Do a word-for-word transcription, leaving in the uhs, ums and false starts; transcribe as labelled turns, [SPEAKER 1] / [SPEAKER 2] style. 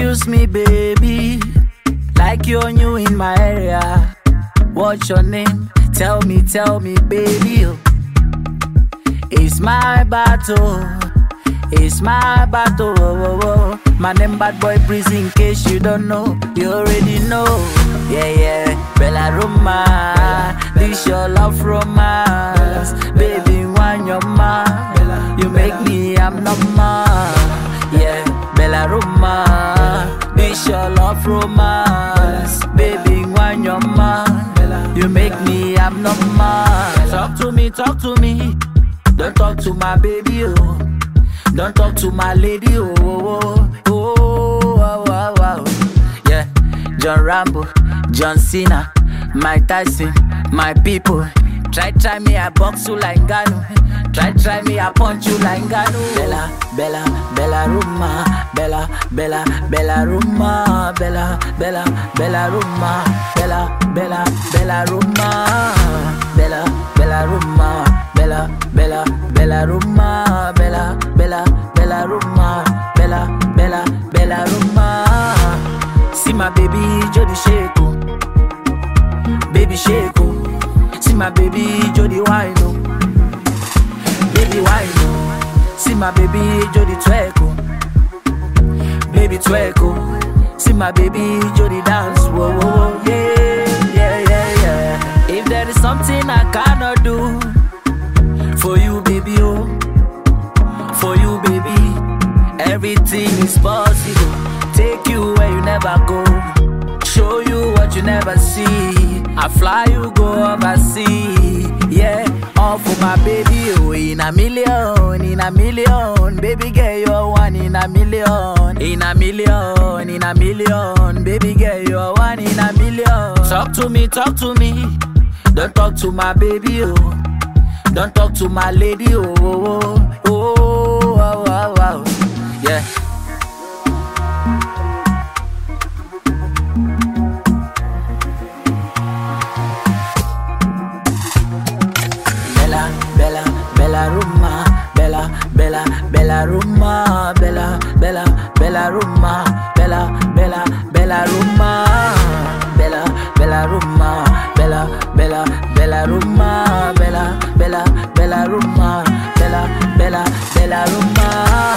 [SPEAKER 1] Introduce me, baby, like you're new in my area. What's your name? Tell me, tell me, baby. It's my battle, it's my battle. Oh, oh, oh. My name Bad Boy Breeze, in case you don't know, you already know. Yeah, yeah, Bella Roma, this your love romance. Baby, when you're mine, you make me, I'm not mine. Yeah, Bella Roma, this your love romance. Baby, when you're mine, you make me, I'm not mine. Talk to me, talk to me. Don't talk to my baby, oh. Don't talk to my lady, oh, oh, oh, oh, oh, oh. Yeah, John Rambo, John Cena, Mike Tyson, my people. Try, try me, I box you like Ngannou. Try, try me, I punch you like Ngannou. Bella, Bella, Bella Roma, Bella, Bella, Bella Roma, Bella, Bella, Bella Roma, Bella, Bella, Bella Roma, Bella, Bella Roma. Bella, Bella, Bella Roma, Bella, Bella, Bella Roma, Bella, Bella, Bella Roma. See my baby Jody shake, oh. Baby shake, oh. See my baby Jody wine, oh. Baby wine, oh. See my baby Jody twerk, oh. Baby twerk, oh. See my baby Jody dance, whoa, whoa, whoa, yeah, yeah, yeah, yeah. If there is something I cannot do for you, baby, oh, for you, baby, everything is possible. Take you where you never go, show you what you never see. I fly you go overseas, yeah, all for my baby, oh, in a million, in a million, baby girl, you're one in a million, in a million, in a million, baby girl, you're one in a million. Talk to me, talk to me, don't talk to my baby, oh. Don't talk to my lady, oh, oh, oh, oh, oh, oh, oh. Yeah. Bella, Bella, Bella Roma, Bella, Bella, Bella Roma, Bella, Bella, Bella Roma, Bella, Bella, Bella Roma, Bella, Bella Roma, Bella, Bella, Bella Roma, Bella, Bella, Bella Roma, Bella, Bella, Bella Roma.